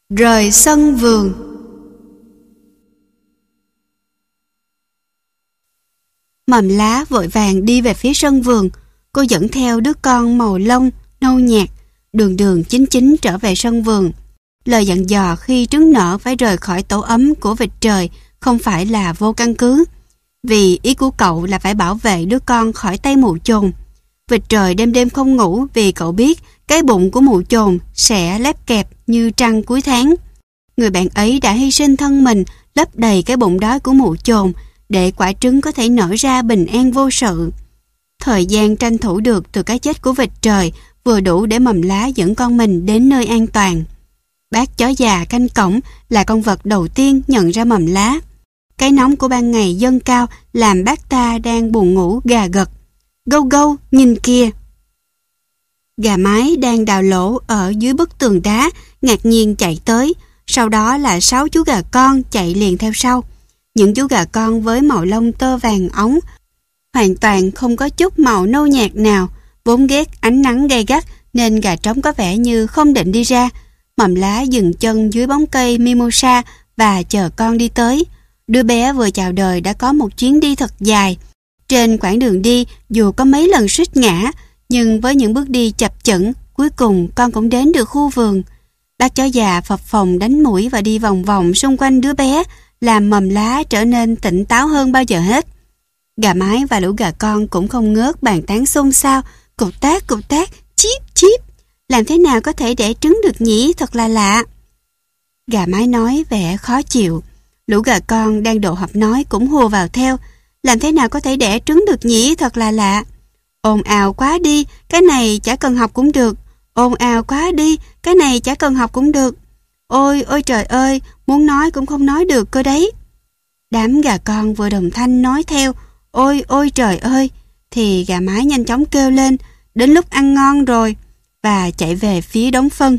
Rời sân vườn. Mầm lá vội vàng đi về phía sân vườn. Cô dẫn theo đứa con màu lông nâu nhạt, đường đường chính chính trở về sân vườn. Lời dặn dò khi trứng nở phải rời khỏi tổ ấm của vịt trời không phải là vô căn cứ, vì ý của cậu là phải bảo vệ đứa con khỏi tay mụ chồn. Vịt trời đêm đêm không ngủ vì cậu biết cái bụng của mụ chồn sẽ lép kẹp như trăng cuối tháng. Người bạn ấy đã hy sinh thân mình lấp đầy cái bụng đói của mụ chồn để quả trứng có thể nở ra bình an vô sự. Thời gian tranh thủ được từ cái chết của vịt trời vừa đủ để mầm lá dẫn con mình đến nơi an toàn. Bác chó già canh cổng là con vật đầu tiên nhận ra mầm lá. Cái nóng của ban ngày dâng cao làm bác ta đang buồn ngủ gà gật. Gâu gâu, nhìn kìa! Gà mái đang đào lỗ ở dưới bức tường đá ngạc nhiên chạy tới. Sau đó là 6 chú gà con chạy liền theo sau. Những chú gà con với màu lông tơ vàng óng, hoàn toàn không có chút màu nâu nhạt nào. Vốn ghét ánh nắng gay gắt nên gà trống có vẻ như không định đi ra. Mầm lá dừng chân dưới bóng cây mimosa và chờ con đi tới. Đứa bé vừa chào đời đã có một chuyến đi thật dài. Trên quãng đường đi, dù có mấy lần suýt ngã, nhưng với những bước đi chập chững, cuối cùng con cũng đến được khu vườn. Bác chó già phập phồng đánh mũi và đi vòng vòng xung quanh đứa bé, làm mầm lá trở nên tỉnh táo hơn bao giờ hết. Gà mái và lũ gà con cũng không ngớt bàn tán xôn xao, cục tác, chíp chíp. Làm thế nào có thể đẻ trứng được nhỉ, thật là lạ. Gà mái nói vẻ khó chịu. Lũ gà con đang độ họp nói cũng hùa vào theo. Làm thế nào có thể đẻ trứng được nhỉ, thật là lạ. Ồn ào quá đi, cái này chả cần học cũng được. Ồn ào quá đi, cái này chả cần học cũng được. Ôi, ôi trời ơi, muốn nói cũng không nói được cơ đấy. Đám gà con vừa đồng thanh nói theo, ôi, ôi trời ơi, thì gà mái nhanh chóng kêu lên, đến lúc ăn ngon rồi, và chạy về phía đống phân.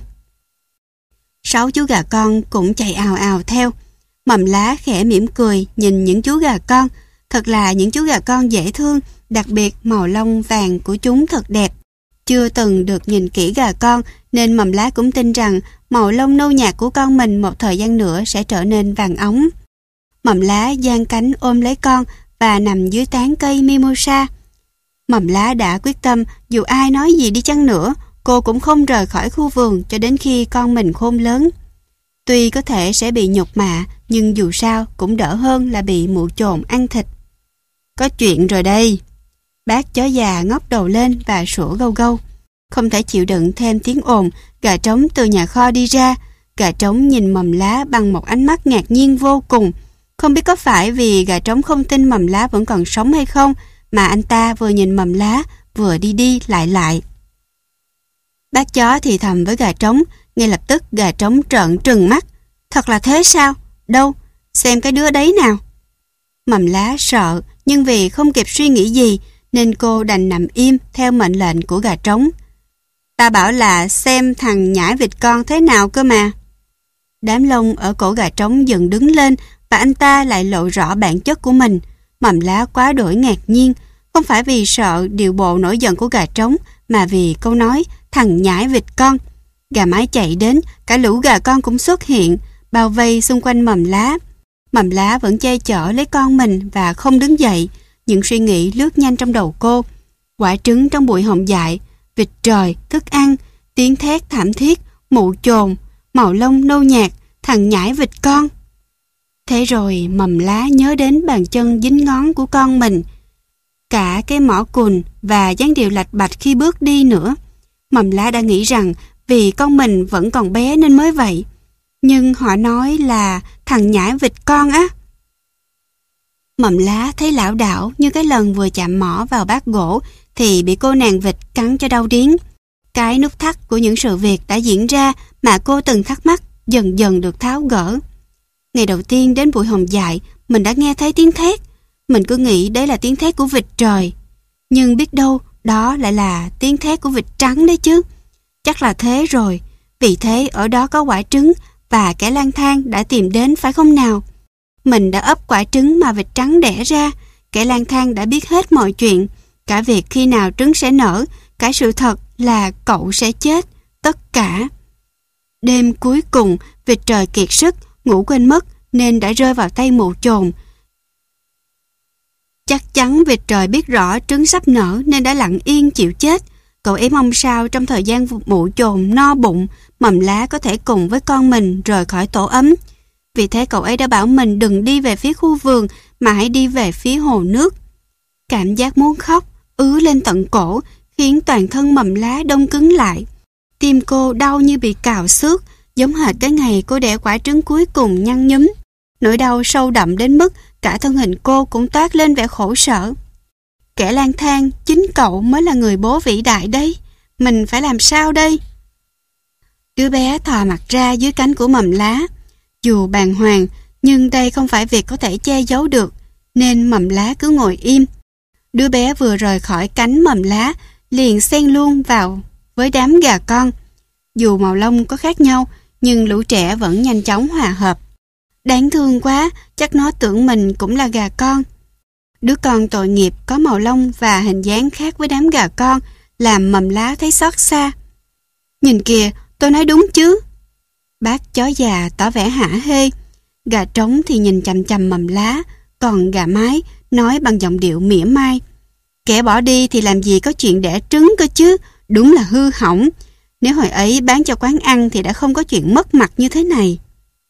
6 chú gà con cũng chạy ào ào theo. Mầm lá khẽ mỉm cười nhìn những chú gà con. Thật là những chú gà con dễ thương, đặc biệt màu lông vàng của chúng thật đẹp. Chưa từng được nhìn kỹ gà con nên mầm lá cũng tin rằng màu lông nâu nhạt của con mình một thời gian nữa sẽ trở nên vàng óng. Mầm lá giang cánh ôm lấy con và nằm dưới tán cây mimosa. Mầm lá đã quyết tâm dù ai nói gì đi chăng nữa, cô cũng không rời khỏi khu vườn cho đến khi con mình khôn lớn. Tuy có thể sẽ bị nhục mạ, nhưng dù sao cũng đỡ hơn là bị mụ chồn ăn thịt. Có chuyện rồi đây. Bác chó già ngóc đầu lên và sủa gâu gâu. Không thể chịu đựng thêm tiếng ồn, gà trống từ nhà kho đi ra. Gà trống nhìn mầm lá bằng một ánh mắt ngạc nhiên vô cùng. Không biết có phải vì gà trống không tin mầm lá vẫn còn sống hay không, mà anh ta vừa nhìn mầm lá, vừa đi đi lại. Bác chó thì thầm với gà trống, ngay lập tức gà trống trợn trừng mắt. Thật là thế sao? Đâu? Xem cái đứa đấy nào. Mầm lá sợ, nhưng vì không kịp suy nghĩ gì, nên cô đành nằm im theo mệnh lệnh của gà trống. Ta bảo là xem thằng nhãi vịt con thế nào cơ mà. Đám lông ở cổ gà trống dần đứng lên và anh ta lại lộ rõ bản chất của mình. Mầm lá quá đổi ngạc nhiên, không phải vì sợ điệu bộ nổi giận của gà trống, mà vì câu nói thằng nhãi vịt con. Gà mái chạy đến, cả lũ gà con cũng xuất hiện, bao vây xung quanh mầm lá. Mầm lá vẫn che chở lấy con mình và không đứng dậy. Những suy nghĩ lướt nhanh trong đầu cô. Quả trứng trong bụi hồng dại, vịt trời, thức ăn, tiếng thét thảm thiết, mụ chồn, màu lông nâu nhạt, thằng nhãi vịt con. Thế rồi mầm lá nhớ đến bàn chân dính ngón của con mình, cả cái mỏ cùn và dáng điệu lạch bạch khi bước đi nữa. Mầm lá đã nghĩ rằng vì con mình vẫn còn bé nên mới vậy. Nhưng họ nói là thằng nhãi vịt con á. Mầm lá thấy lảo đảo như cái lần vừa chạm mỏ vào bát gỗ thì bị cô nàng vịt cắn cho đau điếng. Cái nút thắt của những sự việc đã diễn ra mà cô từng thắc mắc dần dần được tháo gỡ. Ngày đầu tiên đến bụi hồng dại, mình đã nghe thấy tiếng thét. Mình cứ nghĩ đấy là tiếng thét của vịt trời. Nhưng biết đâu đó lại là tiếng thét của vịt trắng đấy chứ. Chắc là thế rồi. Vì thế ở đó có quả trứng và kẻ lang thang đã tìm đến phải không nào? Mình đã ấp quả trứng mà vịt trắng đẻ ra. Kẻ lang thang đã biết hết mọi chuyện. Cả việc khi nào trứng sẽ nở, cả sự thật là cậu sẽ chết. Tất cả. Đêm cuối cùng, vịt trời kiệt sức, ngủ quên mất nên đã rơi vào tay mụ chồn. Chắc chắn vịt trời biết rõ trứng sắp nở nên đã lặng yên chịu chết. Cậu ấy mong sao trong thời gian mụ chồn no bụng, mầm lá có thể cùng với con mình rời khỏi tổ ấm. Vì thế cậu ấy đã bảo mình đừng đi về phía khu vườn mà hãy đi về phía hồ nước. Cảm giác muốn khóc ứ lên tận cổ khiến toàn thân mầm lá đông cứng lại. Tim cô đau như bị cào xước, giống hệt cái ngày cô đẻ quả trứng cuối cùng nhăn nhúm. Nỗi đau sâu đậm đến mức cả thân hình cô cũng toát lên vẻ khổ sở. Kẻ lang thang, chính cậu mới là người bố vĩ đại đấy. Mình phải làm sao đây? Đứa bé thò mặt ra dưới cánh của mầm lá. Dù bàng hoàng, nhưng đây không phải việc có thể che giấu được, nên mầm lá cứ ngồi im. Đứa bé vừa rời khỏi cánh mầm lá, liền xen luôn vào với đám gà con. Dù màu lông có khác nhau, nhưng lũ trẻ vẫn nhanh chóng hòa hợp. Đáng thương quá, chắc nó tưởng mình cũng là gà con. Đứa con tội nghiệp có màu lông và hình dáng khác với đám gà con, làm mầm lá thấy xót xa. Nhìn kìa, tôi nói đúng chứ? Bác chó già tỏ vẻ hả hê. Gà trống thì nhìn chằm chằm mầm lá, còn gà mái nói bằng giọng điệu mỉa mai. Kẻ bỏ đi thì làm gì có chuyện đẻ trứng cơ chứ, đúng là hư hỏng. Nếu hồi ấy bán cho quán ăn thì đã không có chuyện mất mặt như thế này.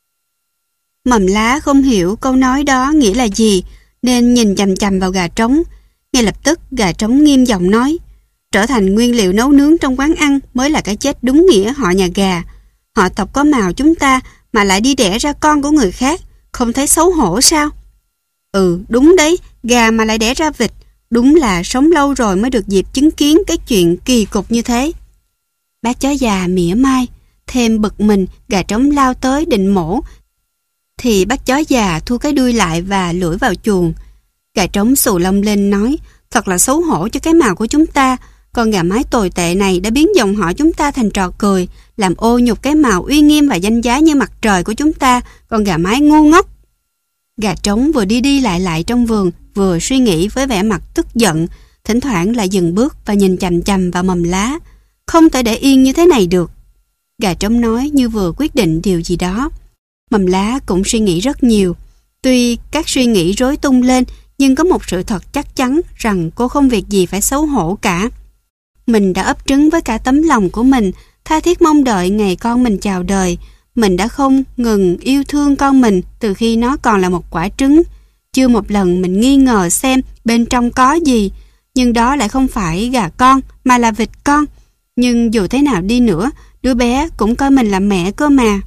Mầm lá không hiểu câu nói đó nghĩa là gì, nên nhìn chằm chằm vào gà trống. Ngay lập tức gà trống nghiêm giọng nói, trở thành nguyên liệu nấu nướng trong quán ăn mới là cái chết đúng nghĩa họ nhà gà. Họ tộc có mào chúng ta mà lại đi đẻ ra con của người khác, không thấy xấu hổ sao? Ừ, đúng đấy, gà mà lại đẻ ra vịt, đúng là sống lâu rồi mới được dịp chứng kiến cái chuyện kỳ cục như thế. Bác chó già mỉa mai, thêm bực mình, gà trống lao tới định mổ, thì bác chó già thu cái đuôi lại và lủi vào chuồng. Gà trống xù lông lên nói, thật là xấu hổ cho cái mào của chúng ta. Con gà mái tồi tệ này đã biến dòng họ chúng ta thành trò cười, làm ô nhục cái mào uy nghiêm và danh giá như mặt trời của chúng ta. Con gà mái ngu ngốc. Gà trống vừa đi đi lại trong vườn, vừa suy nghĩ với vẻ mặt tức giận, thỉnh thoảng lại dừng bước và nhìn chằm chằm vào mầm lá. Không thể để yên như thế này được. Gà trống nói như vừa quyết định điều gì đó. Mầm lá cũng suy nghĩ rất nhiều. Tuy các suy nghĩ rối tung lên, nhưng có một sự thật chắc chắn rằng cô không việc gì phải xấu hổ cả. Mình đã ấp trứng với cả tấm lòng của mình, tha thiết mong đợi ngày con mình chào đời. Mình đã không ngừng yêu thương con mình từ khi nó còn là một quả trứng. Chưa một lần mình nghi ngờ xem bên trong có gì, nhưng đó lại không phải gà con mà là vịt con. Nhưng dù thế nào đi nữa, đứa bé cũng coi mình là mẹ cơ mà.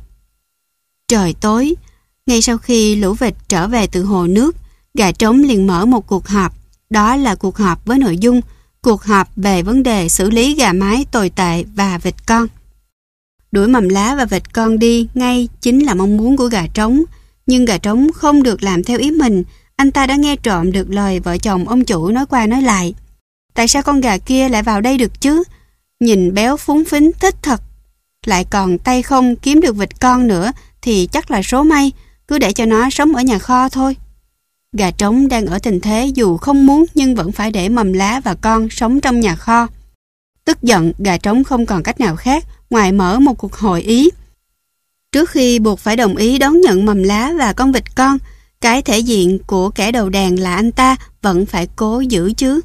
Trời tối, ngay sau khi lũ vịt trở về từ hồ nước, gà trống liền mở một cuộc họp. Đó là cuộc họp với nội dung cuộc họp về vấn đề xử lý gà mái tồi tệ và vịt con. Đuổi mầm lá và vịt con đi ngay chính là mong muốn của gà trống. Nhưng gà trống không được làm theo ý mình. Anh ta đã nghe trộm được lời vợ chồng ông chủ nói qua nói lại. Tại sao con gà kia lại vào đây được chứ? Nhìn béo phúng phính thích thật. Lại còn tay không kiếm được vịt con nữa thì chắc là số may. Cứ để cho nó sống ở nhà kho thôi. Gà trống đang ở tình thế dù không muốn nhưng vẫn phải để mầm lá và con sống trong nhà kho. Tức giận, gà trống không còn cách nào khác ngoài mở một cuộc hội ý. Trước khi buộc phải đồng ý đón nhận mầm lá và con vịt con, cái thể diện của kẻ đầu đàn là anh ta vẫn phải cố giữ chứ.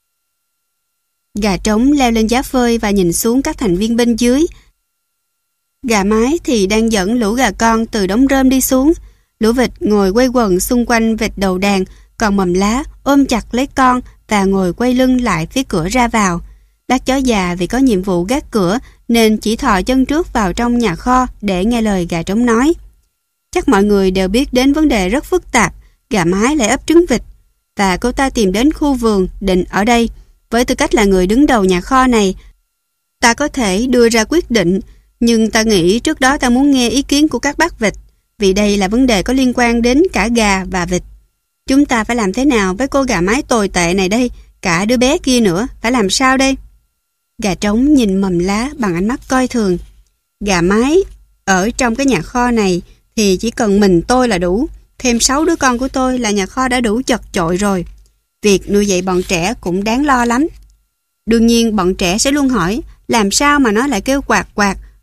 Gà trống leo lên giá phơi và nhìn xuống các thành viên bên dưới. Gà mái thì đang dẫn lũ gà con từ đống rơm đi xuống. Lũ vịt ngồi quây quần xung quanh vịt đầu đàn, còn mầm lá ôm chặt lấy con và ngồi quay lưng lại phía cửa ra vào. Bác chó già vì có nhiệm vụ gác cửa nên chỉ thò chân trước vào trong nhà kho để nghe lời gà trống nói. Chắc mọi người đều biết đến vấn đề rất phức tạp, gà mái lại ấp trứng vịt, và cô ta tìm đến khu vườn định ở đây. Với tư cách là người đứng đầu nhà kho này, ta có thể đưa ra quyết định, nhưng ta nghĩ trước đó ta muốn nghe ý kiến của các bác vịt, vì đây là vấn đề có liên quan đến cả gà và vịt. Chúng ta phải làm thế nào với cô gà mái tồi tệ này đây? Cả đứa bé kia nữa, phải làm sao đây? Gà trống nhìn mầm lá bằng ánh mắt coi thường. Gà mái ở trong cái nhà kho này thì chỉ cần mình tôi là đủ. Thêm 6 đứa con của tôi là nhà kho đã đủ chật chội rồi. Việc nuôi dạy bọn trẻ cũng đáng lo lắm. Đương nhiên bọn trẻ sẽ luôn hỏi làm sao mà nó lại kêu quạt quạt,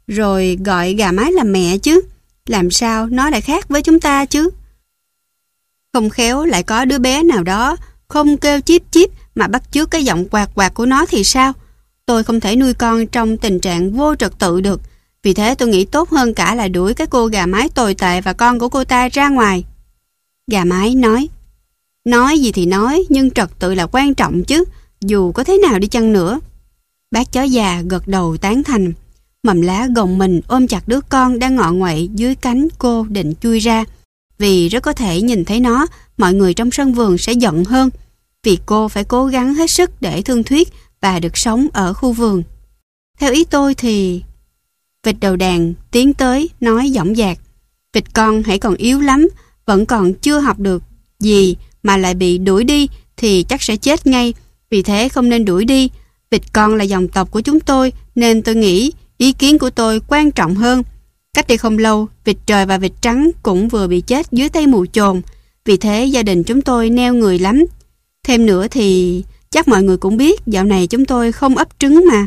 rồi gọi gà mái là mẹ chứ. Làm sao nó lại khác với chúng ta chứ? Không khéo lại có đứa bé nào đó không kêu chíp chíp mà bắt chước cái giọng quạt quạt của nó thì sao? Tôi không thể nuôi con trong tình trạng vô trật tự được. Vì thế tôi nghĩ tốt hơn cả là đuổi cái cô gà mái tồi tệ và con của cô ta ra ngoài. Gà mái nói gì thì nói, nhưng trật tự là quan trọng chứ, dù có thế nào đi chăng nữa. Bác chó già gật đầu tán thành. Mầm Lá gồng mình ôm chặt đứa con đang ngọ nguậy dưới cánh cô định chui ra. Vì rất có thể nhìn thấy nó, mọi người trong sân vườn sẽ giận hơn. Vì cô phải cố gắng hết sức để thương thuyết và được sống ở khu vườn. Theo ý tôi thì... Vịt đầu đàn tiến tới nói dõng dạc. Vịt con hãy còn yếu lắm, vẫn còn chưa học được gì mà lại bị đuổi đi thì chắc sẽ chết ngay. Vì thế không nên đuổi đi. Vịt con là dòng tộc của chúng tôi, nên tôi nghĩ ý kiến của tôi quan trọng hơn. Cách đây không lâu, vịt trời và vịt trắng cũng vừa bị chết dưới tay mù chồn. Vì thế gia đình chúng tôi neo người lắm. Thêm nữa thì chắc mọi người cũng biết dạo này chúng tôi không ấp trứng mà.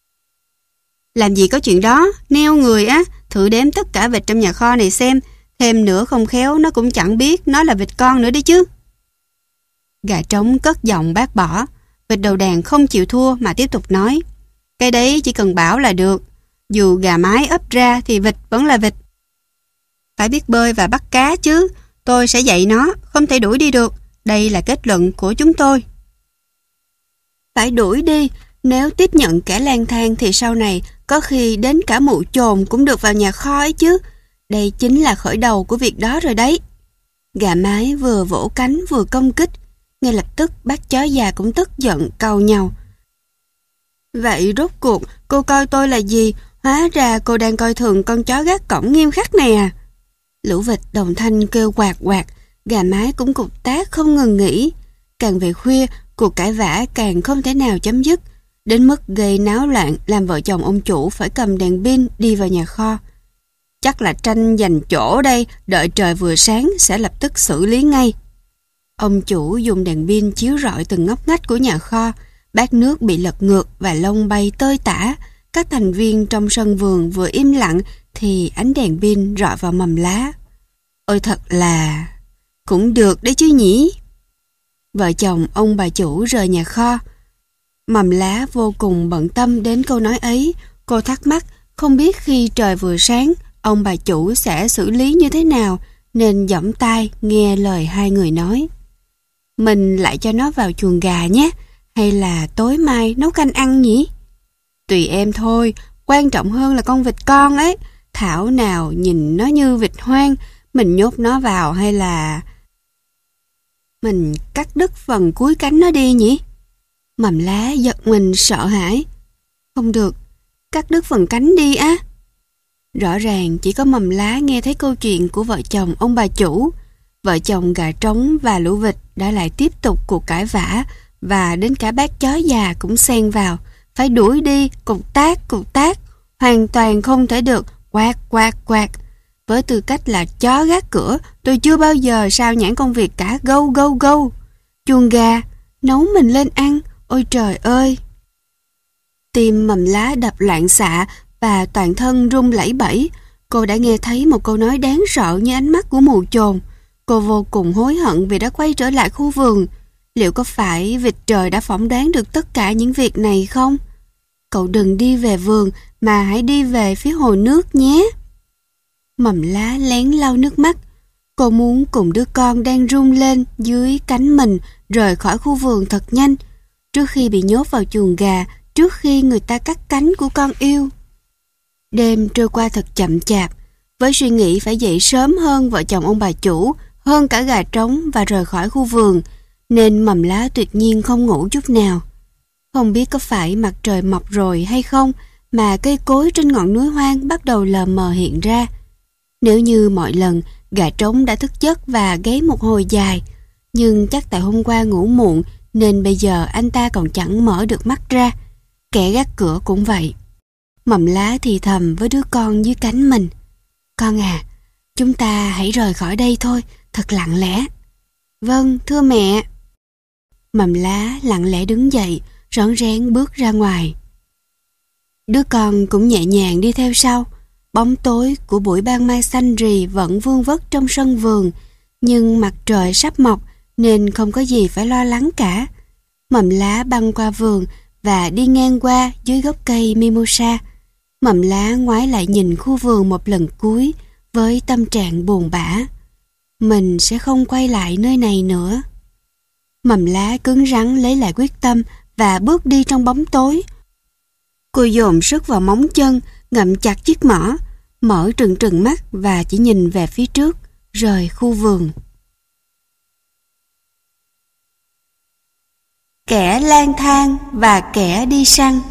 Làm gì có chuyện đó, neo người á, thử đếm tất cả vịt trong nhà kho này xem. Thêm nữa không khéo nó cũng chẳng biết nó là vịt con nữa đấy chứ. Gà trống cất giọng bác bỏ. Vịt đầu đàn không chịu thua mà tiếp tục nói. Cái đấy chỉ cần bảo là được. Dù gà mái ấp ra thì vịt vẫn là vịt. Phải biết bơi và bắt cá chứ. Tôi sẽ dạy nó, không thể đuổi đi được. Đây là kết luận của chúng tôi. Phải đuổi đi. Nếu tiếp nhận kẻ lang thang thì sau này có khi đến cả mụ chồn cũng được vào nhà kho ấy chứ. Đây chính là khởi đầu của việc đó rồi đấy. Gà mái vừa vỗ cánh vừa công kích. Ngay lập tức bác chó già cũng tức giận cau nhau. Vậy rốt cuộc cô coi tôi là gì? Hóa ra cô đang coi thường con chó gác cổng nghiêm khắc này à? Lũ vịt đồng thanh kêu quạt quạt. Gà mái cũng cục tác không ngừng nghỉ. Càng về khuya, cuộc cãi vã càng không thể nào chấm dứt, đến mức gây náo loạn làm vợ chồng ông chủ phải cầm đèn pin đi vào nhà kho. Chắc là tranh giành chỗ đây, đợi trời vừa sáng sẽ lập tức xử lý ngay. Ông chủ dùng đèn pin chiếu rọi từng ngóc ngách của nhà kho, bát nước bị lật ngược và lông bay tơi tả. Các thành viên trong sân vườn vừa im lặng thì ánh đèn pin rọi vào Mầm Lá. Ôi thật là... cũng được đấy chứ nhỉ? Vợ chồng ông bà chủ rời nhà kho. Mầm Lá vô cùng bận tâm đến câu nói ấy. Cô thắc mắc không biết khi trời vừa sáng ông bà chủ sẽ xử lý như thế nào, nên giỏng tai nghe lời hai người nói. Mình lại cho nó vào chuồng gà nhé, hay là tối mai nấu canh ăn nhỉ? Tùy em thôi, quan trọng hơn là con vịt con ấy. Thảo nào nhìn nó như vịt hoang, mình nhốt nó vào hay là... mình cắt đứt phần cuối cánh nó đi nhỉ? Mầm Lá giật mình sợ hãi. Không được, cắt đứt phần cánh đi á. Rõ ràng chỉ có Mầm Lá nghe thấy câu chuyện của vợ chồng ông bà chủ. Vợ chồng gà trống và lũ vịt đã lại tiếp tục cuộc cãi vã, và đến cả bác chó già cũng xen vào. Phải đuổi đi, cục tác, hoàn toàn không thể được, quạt quạt quạt. Với tư cách là chó gác cửa, tôi chưa bao giờ sao nhãng công việc cả. Gâu gâu gâu. Chuồng gà, nấu mình lên ăn, ôi trời ơi. Tim Mầm Lá đập loạn xạ và toàn thân run lẩy bẩy. Cô đã nghe thấy một câu nói đáng sợ như ánh mắt của mù chồn. Cô vô cùng hối hận vì đã quay trở lại khu vườn. Liệu có phải vịt trời đã phỏng đoán được tất cả những việc này không? Cậu đừng đi về vườn mà hãy đi về phía hồ nước nhé. Mầm Lá lén lau nước mắt. Cô muốn cùng đứa con đang run lên dưới cánh mình rời khỏi khu vườn thật nhanh, trước khi bị nhốt vào chuồng gà, trước khi người ta cắt cánh của con yêu. Đêm trôi qua thật chậm chạp. Với suy nghĩ phải dậy sớm hơn vợ chồng ông bà chủ, hơn cả gà trống và rời khỏi khu vườn, nên Mầm Lá tuyệt nhiên không ngủ chút nào. Không biết có phải mặt trời mọc rồi hay không mà cây cối trên ngọn núi hoang bắt đầu lờ mờ hiện ra. Nếu như mọi lần, gà trống đã thức giấc và gáy một hồi dài, nhưng chắc tại hôm qua ngủ muộn nên bây giờ anh ta còn chẳng mở được mắt ra. Kẻ gác cửa cũng vậy. Mầm Lá thì thầm với đứa con dưới cánh mình. Con à, chúng ta hãy rời khỏi đây thôi, thật lặng lẽ. Vâng, thưa mẹ. Mầm Lá lặng lẽ đứng dậy, rón rén bước ra ngoài. Đứa con cũng nhẹ nhàng đi theo sau. Bóng tối của buổi ban mai xanh rì vẫn vương vất trong sân vườn, nhưng mặt trời sắp mọc nên không có gì phải lo lắng cả. Mầm Lá băng qua vườn và đi ngang qua dưới gốc cây mimosa. Mầm Lá ngoái lại nhìn khu vườn một lần cuối với tâm trạng buồn bã. Mình sẽ không quay lại nơi này nữa. Mầm Lá cứng rắn lấy lại quyết tâm và bước đi trong bóng tối. Cô dồn sức vào móng chân, ngậm chặt chiếc mỏ, mở trừng trừng mắt và chỉ nhìn về phía trước, rời khu vườn. Kẻ lang thang và kẻ đi săn.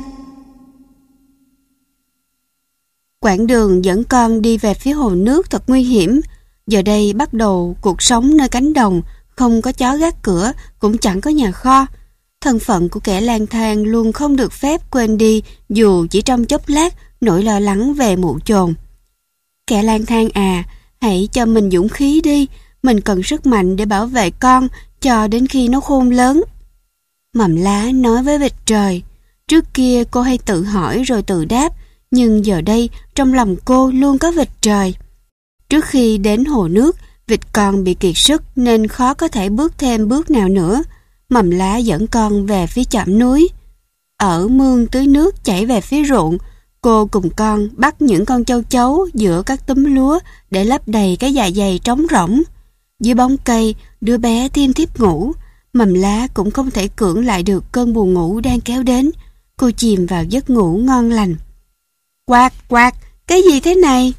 Quãng đường dẫn con đi về phía hồ nước thật nguy hiểm. Giờ đây bắt đầu cuộc sống nơi cánh đồng, không có chó gác cửa, cũng chẳng có nhà kho. Thân phận của kẻ lang thang luôn không được phép quên đi, dù chỉ trong chốc lát nỗi lo lắng về mụ chồn. Kẻ lang thang à, hãy cho mình dũng khí đi, mình cần sức mạnh để bảo vệ con cho đến khi nó khôn lớn. Mầm Lá nói với vịt trời. Trước kia cô hay tự hỏi rồi tự đáp, nhưng giờ đây trong lòng cô luôn có vịt trời. Trước khi đến hồ nước, vịt con bị kiệt sức nên khó có thể bước thêm bước nào nữa. Mầm Lá dẫn con về phía chõm núi. Ở mương tưới nước chảy về phía ruộng, cô cùng con bắt những con châu chấu giữa các túm lúa để lấp đầy cái dạ dày trống rỗng. Dưới bóng cây, đứa bé thiêm thiếp ngủ. Mầm Lá cũng không thể cưỡng lại được cơn buồn ngủ đang kéo đến. Cô chìm vào giấc ngủ ngon lành. Quạt, quạt, cái gì thế này?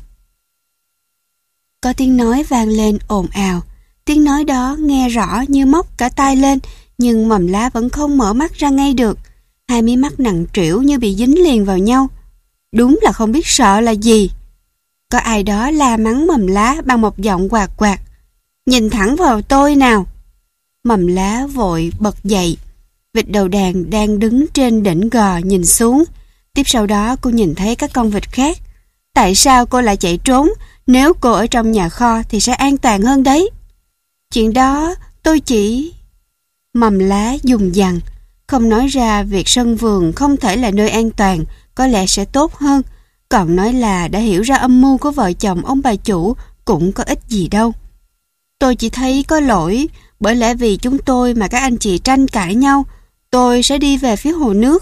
Có tiếng nói vang lên ồn ào. Tiếng nói đó nghe rõ như móc cả tai lên, nhưng Mầm Lá vẫn không mở mắt ra ngay được. Hai mí mắt nặng trĩu như bị dính liền vào nhau. Đúng là không biết sợ là gì. Có ai đó la mắng Mầm Lá bằng một giọng quạt quạt. Nhìn thẳng vào tôi nào. Mầm Lá vội bật dậy. Vịt đầu đàn đang đứng trên đỉnh gò nhìn xuống. Tiếp sau đó cô nhìn thấy các con vịt khác. Tại sao cô lại chạy trốn? Nếu cô ở trong nhà kho thì sẽ an toàn hơn đấy. Chuyện đó tôi chỉ... Mầm Lá dùng dằng. Không nói ra việc sân vườn không thể là nơi an toàn, có lẽ sẽ tốt hơn. Còn nói là đã hiểu ra âm mưu của vợ chồng ông bà chủ cũng có ích gì đâu. Tôi chỉ thấy có lỗi, bởi lẽ vì chúng tôi mà các anh chị tranh cãi nhau, tôi sẽ đi về phía hồ nước.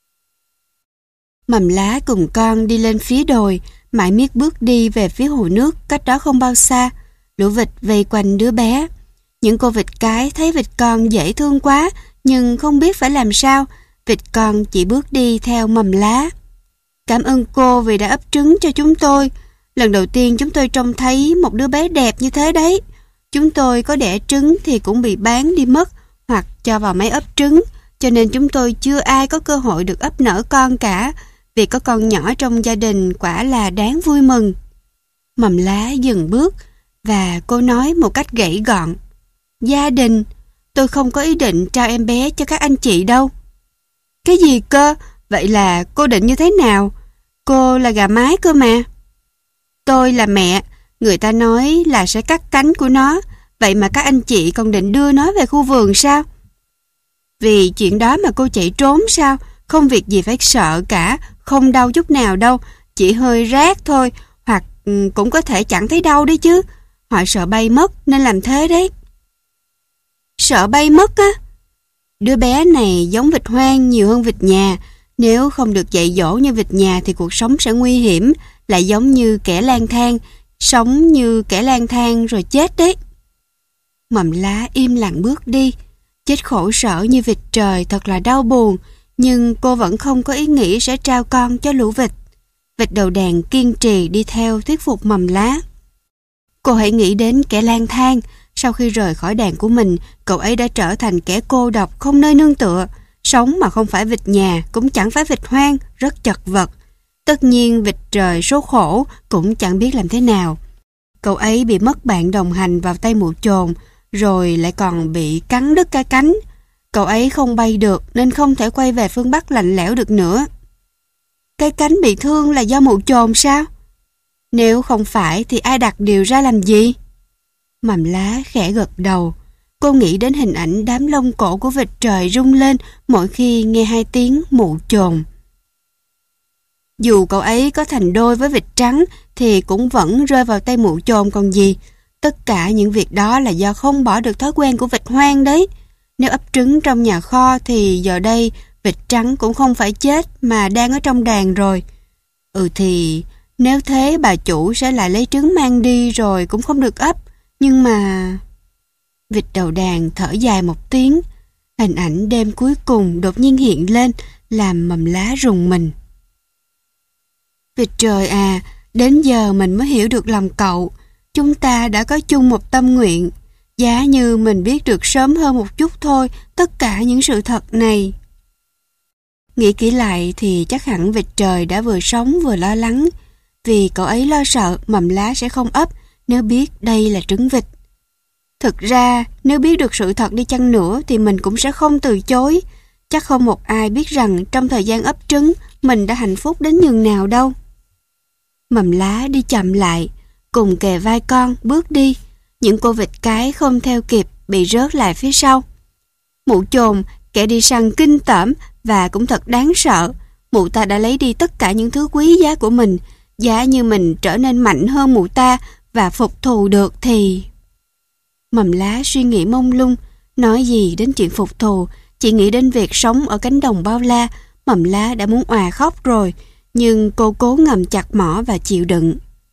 Mầm Lá cùng con đi lên phía đồi, mãi miết bước đi về phía hồ nước cách đó không bao xa. Lũ vịt vây quanh đứa bé. Những cô vịt cái thấy vịt con dễ thương quá, nhưng không biết phải làm sao. Vịt con chỉ bước đi theo Mầm Lá. Cảm ơn cô vì đã ấp trứng cho chúng tôi. Lần đầu tiên chúng tôi trông thấy một đứa bé đẹp như thế đấy. Chúng tôi có đẻ trứng thì cũng bị bán đi mất hoặc cho vào máy ấp trứng, cho nên chúng tôi chưa ai có cơ hội được ấp nở con cả. Việc có con nhỏ trong gia đình quả là đáng vui mừng. Mầm Lá dừng bước và cô nói một cách gãy gọn. Gia đình? Tôi không có ý định trao em bé cho các anh chị đâu. Cái gì cơ? Vậy là cô định như thế nào? Cô là gà mái cơ mà. Tôi là mẹ. Người ta nói là sẽ cắt cánh của nó. Vậy mà các anh chị còn định đưa nó về khu vườn sao? Vì chuyện đó mà cô chạy trốn sao? Không việc gì phải sợ cả. Không đau chút nào đâu. Chỉ hơi rát thôi. Hoặc cũng có thể chẳng thấy đau đấy chứ. Họ sợ bay mất nên làm thế đấy. Sợ bay mất á? Đứa bé này giống vịt hoang nhiều hơn vịt nhà. Nếu không được dạy dỗ như vịt nhà thì cuộc sống sẽ nguy hiểm. Lại giống như kẻ lang thang. Sống như kẻ lang thang rồi chết đấy. Mầm Lá im lặng bước đi. Chết khổ sở như vịt trời thật là đau buồn. Nhưng cô vẫn không có ý nghĩ sẽ trao con cho lũ vịt. Vịt đầu đàn kiên trì đi theo thuyết phục Mầm Lá. Cô hãy nghĩ đến kẻ lang thang. Sau khi rời khỏi đàn của mình, cậu ấy đã trở thành kẻ cô độc không nơi nương tựa. Sống mà không phải vịt nhà, cũng chẳng phải vịt hoang, rất chật vật. Tất nhiên vịt trời số khổ cũng chẳng biết làm thế nào. Cậu ấy bị mất bạn đồng hành vào tay mụ chồn, rồi lại còn bị cắn đứt cái cánh. Cậu ấy không bay được nên không thể quay về phương Bắc lạnh lẽo được nữa. Cái cánh bị thương là do mụ chồn sao? Nếu không phải thì ai đặt điều ra làm gì? Mầm Lá khẽ gật đầu. Cô nghĩ đến hình ảnh đám lông cổ của vịt trời rung lên mỗi khi nghe hai tiếng mụ chồn. Dù cậu ấy có thành đôi với vịt trắng thì cũng vẫn rơi vào tay mụ chồn còn gì. Tất cả những việc đó là do không bỏ được thói quen của vịt hoang đấy. Nếu ấp trứng trong nhà kho thì giờ đây vịt trắng cũng không phải chết mà đang ở trong đàn rồi. Thì nếu thế bà chủ sẽ lại lấy trứng mang đi rồi cũng không được ấp. Nhưng mà... Vịt đầu đàn thở dài một tiếng. Hình ảnh đêm cuối cùng đột nhiên hiện lên, làm mầm lá rùng mình. Vịt trời à, đến giờ mình mới hiểu được lòng cậu. Chúng ta đã có chung một tâm nguyện. Giá như mình biết được sớm hơn một chút thôi tất cả những sự thật này. Nghĩ kỹ lại thì chắc hẳn vịt trời đã vừa sống vừa lo lắng, vì cậu ấy lo sợ mầm lá sẽ không ấp nếu biết đây là trứng vịt. Thực ra, nếu biết được sự thật đi chăng nữa thì mình cũng sẽ không từ chối. Chắc không một ai biết rằng trong thời gian ấp trứng mình đã hạnh phúc đến nhường nào đâu. Mầm lá đi chậm lại, cùng kề vai con bước đi. Những cô vịt cái không theo kịp bị rớt lại phía sau. Mụ chồn, kẻ đi săn kinh tởm và cũng thật đáng sợ. Mụ ta đã lấy đi tất cả những thứ quý giá của mình. Giá như mình trở nên mạnh hơn mụ ta và phục thù được thì... Mầm lá suy nghĩ mông lung, nói gì đến chuyện phục thù, chỉ nghĩ đến việc sống ở cánh đồng bao la. Mầm lá đã muốn òa khóc rồi, nhưng cô cố ngậm chặt mỏ và chịu đựng.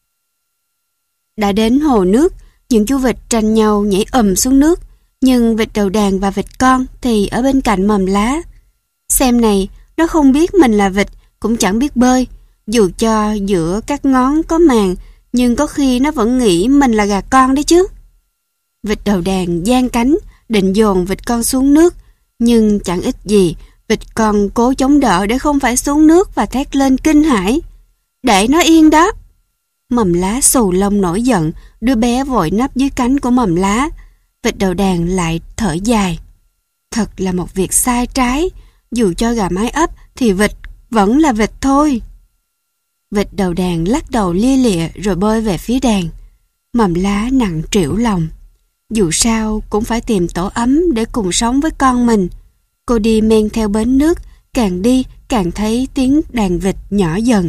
Đã đến hồ nước, những chú vịt tranh nhau nhảy xuống nước, nhưng vịt đầu đàn và vịt con thì ở bên cạnh mầm lá. Xem này, nó không biết mình là vịt, cũng chẳng biết bơi. Dù cho giữa các ngón có màng, nhưng có khi nó vẫn nghĩ mình là gà con đấy chứ. Vịt đầu đàn giang cánh, định dồn vịt con xuống nước, nhưng chẳng ích gì. Vịt con cố chống đỡ để không phải xuống nước và thét lên kinh hãi. Để nó yên đó. Mầm lá xù lông nổi giận, đứa bé vội nấp dưới cánh của mầm lá. Vịt đầu đàn lại thở dài. Thật là một việc sai trái. Dù cho gà mái ấp thì vịt vẫn là vịt thôi. Vịt đầu đàn lắc đầu lia lịa rồi bơi về phía đàn. Mầm lá nặng trĩu lòng. Dù sao cũng phải tìm tổ ấm để cùng sống với con mình. Cô đi men theo bến nước, càng đi càng thấy tiếng đàn vịt nhỏ dần.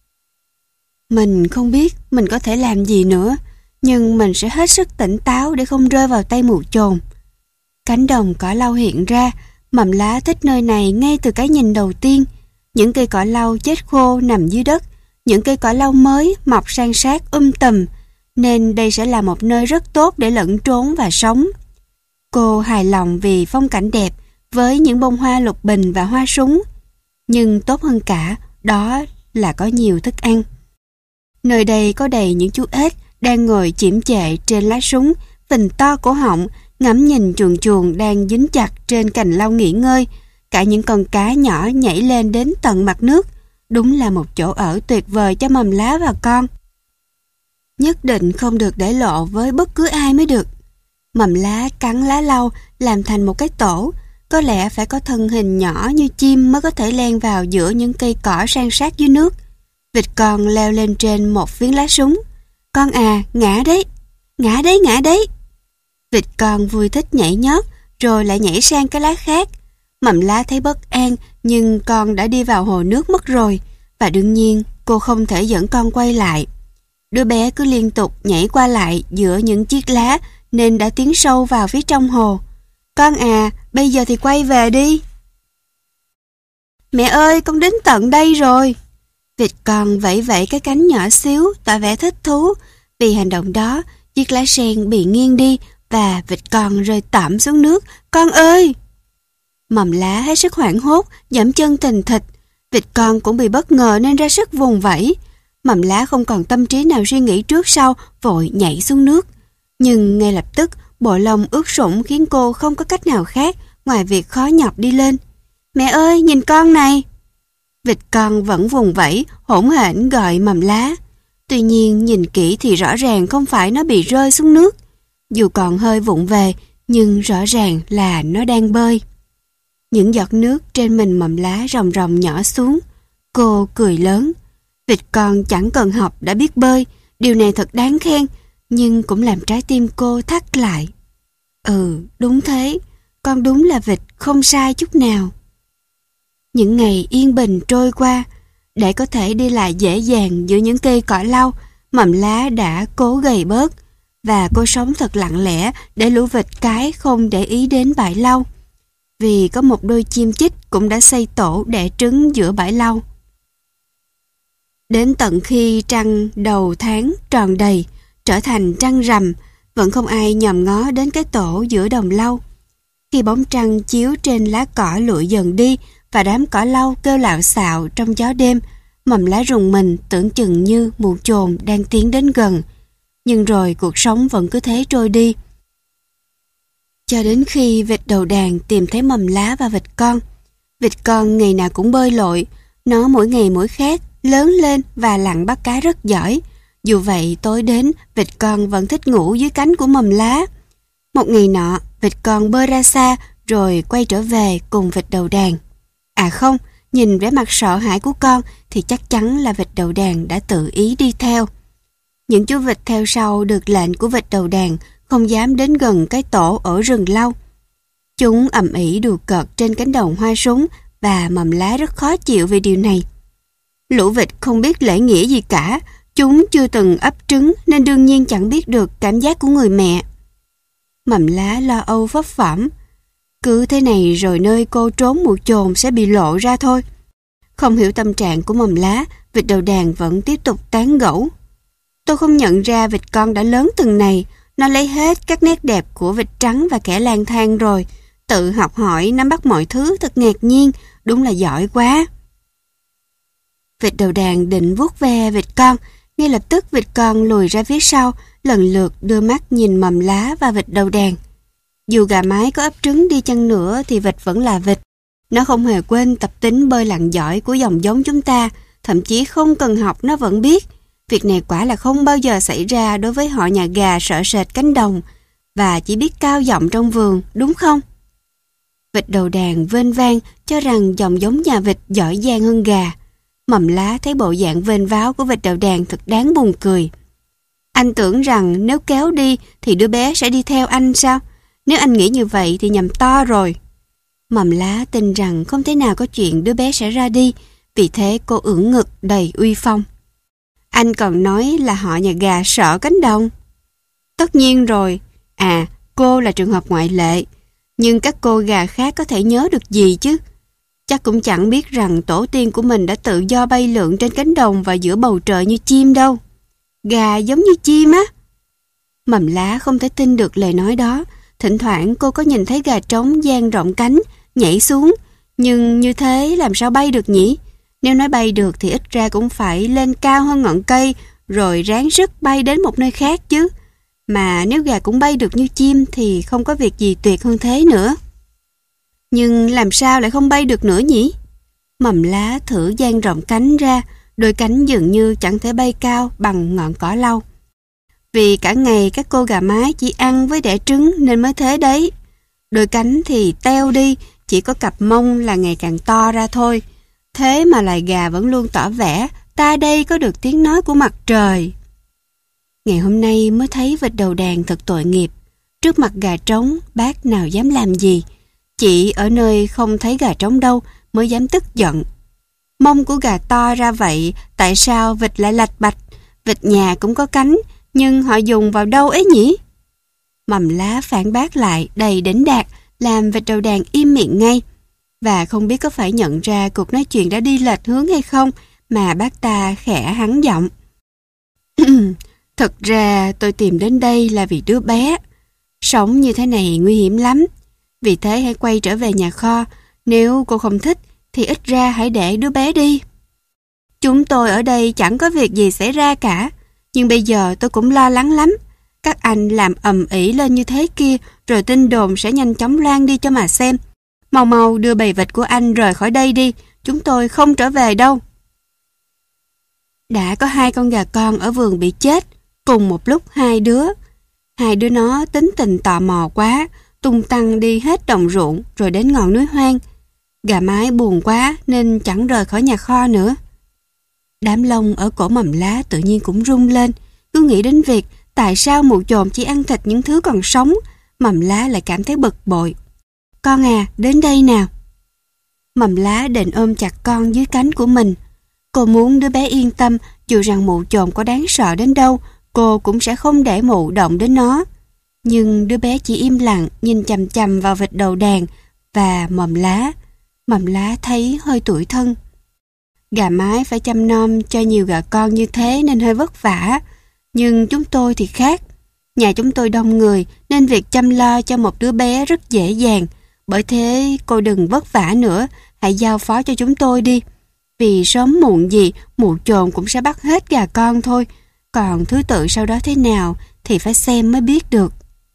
Mình không biết mình có thể làm gì nữa, nhưng mình sẽ hết sức tỉnh táo để không rơi vào tay mụ chồn. Cánh đồng cỏ lau hiện ra, mầm lá thích nơi này ngay từ cái nhìn đầu tiên. Những cây cỏ lau chết khô nằm dưới đất, những cây cỏ lau mới mọc san sát tùm, nên đây sẽ là một nơi rất tốt để lẫn trốn và sống. Cô hài lòng vì phong cảnh đẹp với những bông hoa lục bình và hoa súng. Nhưng tốt hơn cả đó là có nhiều thức ăn. Nơi đây có đầy những chú ếch đang ngồi chễm chệ trên lá súng, phình to cổ họng, ngắm nhìn chuồn chuồn đang dính chặt trên cành lau nghỉ ngơi. Cả những con cá nhỏ nhảy lên đến tận mặt nước. Đúng là một chỗ ở tuyệt vời cho mầm lá và con. Nhất định không được để lộ với bất cứ ai mới được. Mầm lá cắn lá lau làm thành một cái tổ. Có lẽ phải có thân hình nhỏ như chim mới có thể len vào giữa những cây cỏ san sát dưới nước. Vịt con leo lên trên một phiến lá súng. Con à, ngã đấy, ngã đấy, ngã đấy. Vịt con vui thích nhảy nhót rồi lại nhảy sang cái lá khác. Mầm lá thấy bất an, nhưng con đã đi vào hồ nước mất rồi, và đương nhiên cô không thể dẫn con quay lại. Đứa bé cứ liên tục nhảy qua lại giữa những chiếc lá nên đã tiến sâu vào phía trong hồ. Con à, bây giờ thì quay về đi. Mẹ ơi, con đến tận đây rồi. Vịt con vẫy vẫy cái cánh nhỏ xíu, tỏ vẻ thích thú. Vì hành động đó, chiếc lá sen bị nghiêng đi và vịt con rơi tẩm xuống nước. Con ơi! Mầm lá hết sức hoảng hốt, giẫm chân thình thịch. Vịt con cũng bị bất ngờ nên ra sức vùng vẫy. Mầm lá không còn tâm trí nào suy nghĩ trước sau, vội nhảy xuống nước. Nhưng ngay lập tức, bộ lông ướt sũng khiến cô không có cách nào khác ngoài việc khó nhọc đi lên. Mẹ ơi, nhìn con này! Vịt con vẫn vùng vẫy, hỗn hển gọi mầm lá. Tuy nhiên nhìn kỹ thì rõ ràng không phải nó bị rơi xuống nước. Dù còn hơi vụng về, nhưng rõ ràng là nó đang bơi. Những giọt nước trên mình mầm lá ròng ròng nhỏ xuống. Cô cười lớn. Vịt con chẳng cần học đã biết bơi. Điều này thật đáng khen, nhưng cũng làm trái tim cô thắt lại. Đúng thế. Con đúng là vịt, không sai chút nào. Những ngày yên bình trôi qua. Để có thể đi lại dễ dàng giữa những cây cỏ lau, Mầm Lá đã cố gầy bớt, và cô sống thật lặng lẽ để lũ vịt cái không để ý đến bãi lau. Vì có một đôi chim chích cũng đã xây tổ đẻ trứng giữa bãi lau. Đến tận khi trăng đầu tháng tròn đầy, trở thành trăng rằm, vẫn không ai nhòm ngó đến cái tổ giữa đồng lau. Khi bóng trăng chiếu trên lá cỏ lụi dần đi và đám cỏ lau kêu lạo xạo trong gió đêm, Mầm Lá rùng mình tưởng chừng như mụ chồn đang tiến đến gần. Nhưng rồi cuộc sống vẫn cứ thế trôi đi. Cho đến khi vịt đầu đàn tìm thấy Mầm Lá và vịt con. Vịt con ngày nào cũng bơi lội, nó mỗi ngày mỗi khác, lớn lên và lặn bắt cá rất giỏi. Dù vậy tối đến, vịt con vẫn thích ngủ dưới cánh của Mầm Lá. Một ngày nọ, vịt con bơi ra xa rồi quay trở về cùng vịt đầu đàn. À không, nhìn vẻ mặt sợ hãi của con thì chắc chắn là vịt đầu đàn đã tự ý đi theo. Những chú vịt theo sau được lệnh của vịt đầu đàn không dám đến gần cái tổ ở rừng lau. Chúng ầm ĩ đùa cợt trên cánh đồng hoa súng và Mầm Lá rất khó chịu vì điều này. Lũ vịt không biết lễ nghĩa gì cả, chúng chưa từng ấp trứng nên đương nhiên chẳng biết được cảm giác của người mẹ. Mầm Lá lo âu phấp phỏng. Cứ thế này rồi nơi cô trốn mụ chồn sẽ bị lộ ra thôi. Không hiểu tâm trạng của Mầm Lá, vịt đầu đàn vẫn tiếp tục tán gẫu. Tôi không nhận ra vịt con đã lớn từng này, nó lấy hết các nét đẹp của vịt trắng và kẻ lang thang rồi, tự học hỏi nắm bắt mọi thứ thật ngạc nhiên, đúng là giỏi quá. Vịt đầu đàn định vuốt ve vịt con, ngay lập tức vịt con lùi ra phía sau, lần lượt đưa mắt nhìn Mầm Lá và vịt đầu đàn. Dù gà mái có ấp trứng đi chăng nữa thì vịt vẫn là vịt. Nó không hề quên tập tính bơi lặn giỏi của dòng giống chúng ta, thậm chí không cần học nó vẫn biết. Việc này quả là không bao giờ xảy ra đối với họ nhà gà sợ sệt cánh đồng và chỉ biết cao giọng trong vườn, đúng không? Vịt đầu đàn vênh vang cho rằng dòng giống nhà vịt giỏi giang hơn gà. Mầm Lá thấy bộ dạng vênh váo của vịt đầu đàn thật đáng buồn cười. Anh tưởng rằng nếu kéo đi thì đứa bé sẽ đi theo anh sao? Nếu anh nghĩ như vậy thì nhầm to rồi. Mầm Lá tin rằng không thể nào có chuyện đứa bé sẽ ra đi, vì thế cô ưỡn ngực đầy uy phong. Anh còn nói là họ nhà gà sợ cánh đồng. Tất nhiên rồi. À, cô là trường hợp ngoại lệ. Nhưng các cô gà khác có thể nhớ được gì chứ? Chắc cũng chẳng biết rằng tổ tiên của mình đã tự do bay lượn trên cánh đồng và giữa bầu trời như chim đâu. Gà giống như chim á. Mầm Lá không thể tin được lời nói đó. Thỉnh thoảng cô có nhìn thấy gà trống dang rộng cánh, nhảy xuống. Nhưng như thế làm sao bay được nhỉ? Nếu nói bay được thì ít ra cũng phải lên cao hơn ngọn cây, rồi ráng sức bay đến một nơi khác chứ. Mà nếu gà cũng bay được như chim thì không có việc gì tuyệt hơn thế nữa. Nhưng làm sao lại không bay được nữa nhỉ? Mầm Lá thử dang rộng cánh ra, đôi cánh dường như chẳng thể bay cao bằng ngọn cỏ lau. Vì cả ngày các cô gà mái chỉ ăn với đẻ trứng nên mới thế đấy. Đôi cánh thì teo đi, chỉ có cặp mông là ngày càng to ra thôi. Thế mà loài gà vẫn luôn tỏ vẻ ta đây có được tiếng nói của mặt trời. Ngày hôm nay mới thấy vịt đầu đàn thật tội nghiệp. Trước mặt gà trống bác nào dám làm gì. Chỉ ở nơi không thấy gà trống đâu mới dám tức giận. Mông của gà to ra vậy, tại sao vịt lại lạch bạch? Vịt nhà cũng có cánh, nhưng họ dùng vào đâu ấy nhỉ? Mầm Lá phản bác lại đầy đỉnh đạt, làm vịt đầu đàn im miệng ngay. Và không biết có phải nhận ra cuộc nói chuyện đã đi lệch hướng hay không mà bác ta khẽ hắn giọng. Thật ra tôi tìm đến đây là vì đứa bé. Sống như thế này nguy hiểm lắm. Vì thế hãy quay trở về nhà kho. Nếu cô không thích thì ít ra hãy để đứa bé đi. Chúng tôi ở đây chẳng có việc gì xảy ra cả. Nhưng bây giờ tôi cũng lo lắng lắm. Các anh làm ầm ĩ lên như thế kia, rồi tin đồn sẽ nhanh chóng loan đi cho mà xem. Mau mau đưa bầy vịt của anh rời khỏi đây đi. Chúng tôi không trở về đâu. Đã có 2 con gà con ở vườn bị chết. Cùng một lúc 2 đứa. 2 đứa nó tính tình tò mò quá, tung tăng đi hết đồng ruộng rồi đến ngọn núi hoang. Gà mái buồn quá nên chẳng rời khỏi nhà kho nữa. Đám lông ở cổ Mầm Lá tự nhiên cũng rung lên. Cứ nghĩ đến việc tại sao mụ chồn chỉ ăn thịt những thứ còn sống. Mầm Lá lại cảm thấy bực bội. Con à, đến đây nào. Mầm Lá định ôm chặt con dưới cánh của mình. Cô muốn đứa bé yên tâm, dù rằng mụ chồn có đáng sợ đến đâu, cô cũng sẽ không để mụ động đến nó. Nhưng đứa bé chỉ im lặng nhìn chằm chằm vào vịt đầu đàn và mầm lá. Mầm lá thấy hơi tủi thân. Gà mái phải chăm nom cho nhiều gà con như thế nên hơi vất vả. Nhưng chúng tôi thì khác. Nhà chúng tôi đông người nên việc chăm lo cho một đứa bé rất dễ dàng. Bởi thế cô đừng vất vả nữa, hãy giao phó cho chúng tôi đi. Vì sớm muộn gì mụ chồn cũng sẽ bắt hết gà con thôi. Còn thứ tự sau đó thế nào thì phải xem mới biết được.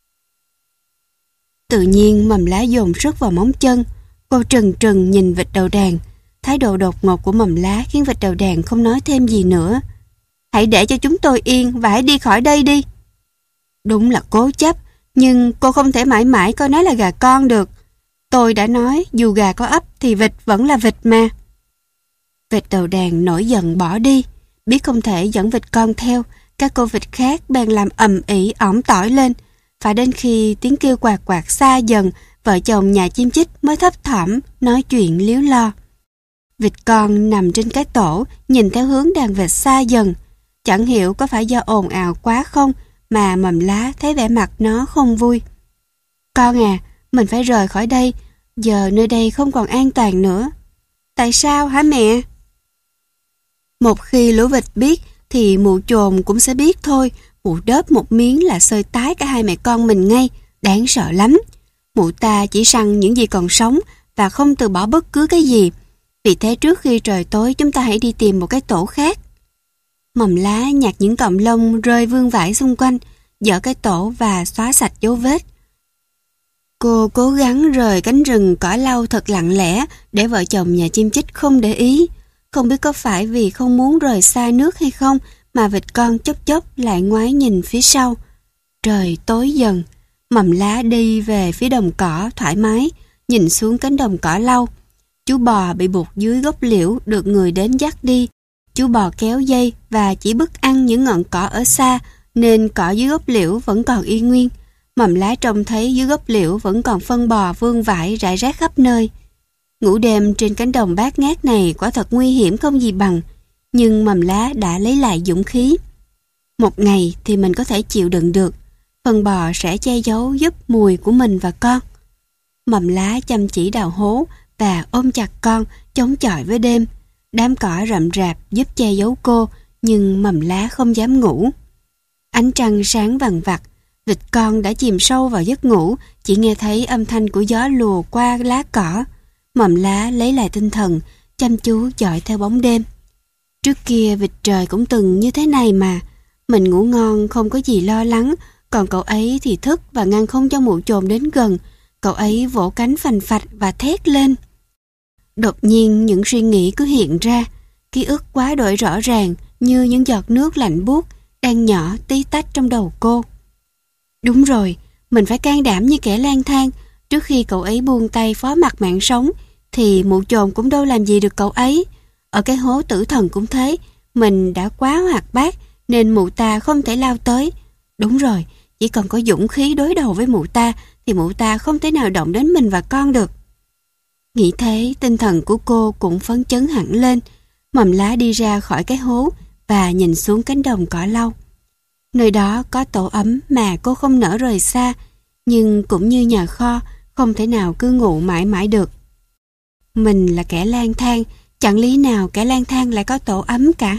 Tự nhiên mầm lá dồn sức vào móng chân. Cô trừng trừng nhìn vịt đầu đàn. Thái độ đột ngột của mầm lá khiến vịt đầu đàn không nói thêm gì nữa. Hãy để cho chúng tôi yên và hãy đi khỏi đây đi. Đúng là cố chấp, nhưng cô không thể mãi mãi coi nó là gà con được. Tôi đã nói dù gà có ấp thì vịt vẫn là vịt mà. Vịt đầu đàn nổi giận bỏ đi. Biết không thể dẫn vịt con theo, các cô vịt khác bèn làm ầm ĩ ỏm tỏi lên. Phải đến khi tiếng kêu quạt quạt xa dần, vợ chồng nhà chim chích mới thấp thỏm nói chuyện líu lo. Vịt con nằm trên cái tổ, nhìn theo hướng đàn vịt xa dần. Chẳng hiểu có phải do ồn ào quá không mà mầm lá thấy vẻ mặt nó không vui. Con à, mình phải rời khỏi đây, giờ nơi đây không còn an toàn nữa. Tại sao hả mẹ? Một khi lũ vịt biết thì mụ chồn cũng sẽ biết thôi. Mụ đớp một miếng là xơi tái cả hai mẹ con mình ngay, đáng sợ lắm. Mụ ta chỉ săn những gì còn sống và không từ bỏ bất cứ cái gì. Vì thế trước khi trời tối chúng ta hãy đi tìm một cái tổ khác. Mầm lá nhặt những cọng lông rơi vương vãi xung quanh, dỡ cái tổ và xóa sạch dấu vết. Cô cố gắng rời cánh rừng cỏ lau thật lặng lẽ để vợ chồng nhà chim chích không để ý. Không biết có phải vì không muốn rời xa nước hay không mà vịt con chốc chốc lại ngoái nhìn phía sau. Trời tối dần, mầm lá đi về phía đồng cỏ thoải mái, nhìn xuống cánh đồng cỏ lau. Chú bò bị buộc dưới gốc liễu được người đến dắt đi. Chú bò kéo dây và chỉ bứt ăn những ngọn cỏ ở xa nên cỏ dưới gốc liễu vẫn còn y nguyên. Mầm lá trông thấy dưới gốc liễu vẫn còn phân bò vương vãi rải rác khắp nơi. Ngủ đêm trên cánh đồng bát ngát này quả thật nguy hiểm không gì bằng, nhưng mầm lá đã lấy lại dũng khí. Một ngày thì mình có thể chịu đựng được, phân bò sẽ che giấu giúp mùi của mình và con. Mầm lá chăm chỉ đào hố và ôm chặt con chống chọi với đêm. Đám cỏ rậm rạp giúp che giấu cô, nhưng mầm lá không dám ngủ. Ánh trăng sáng vằng vặc, vịt con đã chìm sâu vào giấc ngủ, chỉ nghe thấy âm thanh của gió lùa qua lá cỏ. Mầm lá lấy lại tinh thần, chăm chú dõi theo bóng đêm. Trước kia vịt trời cũng từng như thế này mà. Mình ngủ ngon không có gì lo lắng, còn cậu ấy thì thức và ngăn không cho mụ chồn đến gần. Cậu ấy vỗ cánh phành phạch và thét lên. Đột nhiên những suy nghĩ cứ hiện ra, ký ức quá đổi rõ ràng như những giọt nước lạnh buốt đang nhỏ tí tách trong đầu cô. Đúng rồi, mình phải can đảm như kẻ lang thang. Trước khi cậu ấy buông tay phó mặc mạng sống thì mụ chồn cũng đâu làm gì được cậu ấy. Ở cái hố tử thần cũng thế, mình đã quá hoạt bát nên mụ ta không thể lao tới. Đúng rồi, chỉ cần có dũng khí đối đầu với mụ ta thì mụ ta không thể nào động đến mình và con được. Nghĩ thế, tinh thần của cô cũng phấn chấn hẳn lên. Mầm lá đi ra khỏi cái hố và nhìn xuống cánh đồng cỏ lau. Nơi đó có tổ ấm mà cô không nỡ rời xa, nhưng cũng như nhà kho, không thể nào cư ngụ mãi mãi được. Mình là kẻ lang thang, chẳng lý nào kẻ lang thang lại có tổ ấm cả.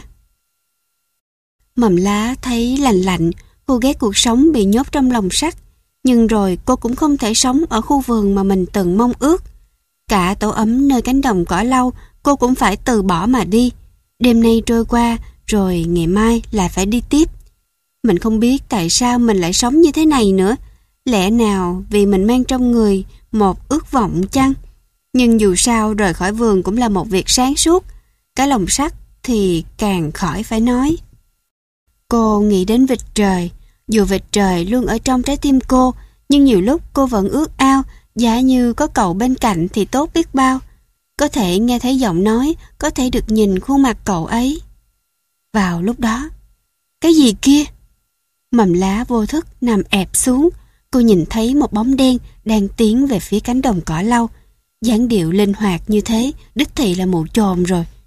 Mầm lá thấy lành lạnh, cô ghét cuộc sống bị nhốt trong lồng sắt, nhưng rồi cô cũng không thể sống ở khu vườn mà mình từng mong ước. Cả tổ ấm nơi cánh đồng cỏ lau cô cũng phải từ bỏ mà đi. Đêm nay trôi qua, rồi ngày mai lại phải đi tiếp. Mình không biết tại sao mình lại sống như thế này nữa. Lẽ nào vì mình mang trong người một ước vọng chăng? Nhưng dù sao rời khỏi vườn cũng là một việc sáng suốt. Cái lồng sắt thì càng khỏi phải nói. Cô nghĩ đến vịt trời. Dù vịt trời luôn ở trong trái tim cô, nhưng nhiều lúc cô vẫn ước ao giả như có cậu bên cạnh thì tốt biết bao. Có thể nghe thấy giọng nói, có thể được nhìn khuôn mặt cậu ấy. Vào lúc đó, cái gì kia? Mầm lá vô thức nằm ẹp xuống. Cô nhìn thấy một bóng đen đang tiến về phía cánh đồng cỏ lau. Dáng điệu linh hoạt như thế, đích thị là mụ chồn rồi.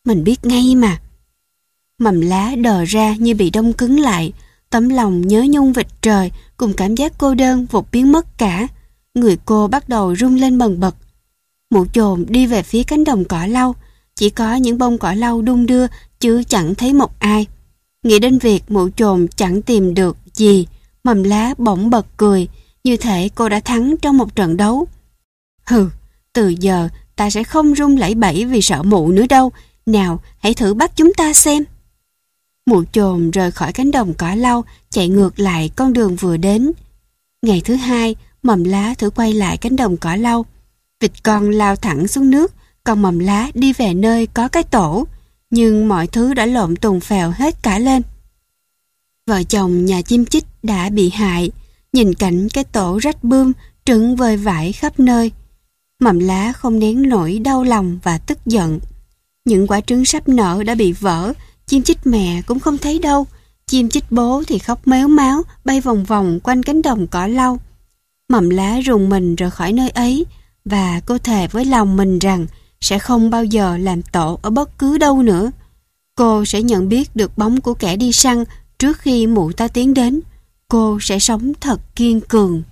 Mình biết ngay mà. Mầm lá đờ ra như bị đông cứng lại, tấm lòng nhớ nhung vịt trời cùng cảm giác cô đơn vụt biến mất cả. Người cô bắt đầu rung lên bần bật. Mụ chồn đi về phía cánh đồng cỏ lau, chỉ có những bông cỏ lau đung đưa chứ chẳng thấy một ai. Nghĩ đến việc mụ chồn chẳng tìm được gì, Mầm lá bỗng bật cười, như thể cô đã thắng trong một trận đấu. Hừ, từ giờ ta sẽ không run lẩy bẩy vì sợ mụ nữa đâu. Nào, hãy thử bắt chúng ta xem. Mụ chồn rời khỏi cánh đồng cỏ lau, chạy ngược lại con đường vừa đến. Ngày thứ hai, Mầm lá thử quay lại cánh đồng cỏ lau. Vịt con lao thẳng xuống nước, còn Mầm lá đi về nơi có cái tổ. Nhưng mọi thứ đã lộn tùng phèo hết cả lên. Vợ chồng nhà chim chích đã bị hại, nhìn cảnh cái tổ rách bươm, trứng vơi vãi khắp nơi. Mầm lá không nén nổi đau lòng và tức giận. Những quả trứng sắp nở đã bị vỡ, chim chích mẹ cũng không thấy đâu. Chim chích bố thì khóc mếu máo, bay vòng vòng quanh cánh đồng cỏ lau. Mầm lá rùng mình rời khỏi nơi ấy, và cô thề với lòng mình rằng sẽ không bao giờ làm tổ ở bất cứ đâu nữa. Cô sẽ nhận biết được bóng của kẻ đi săn trước khi mụ ta tiến đến. Cô sẽ sống thật kiên cường.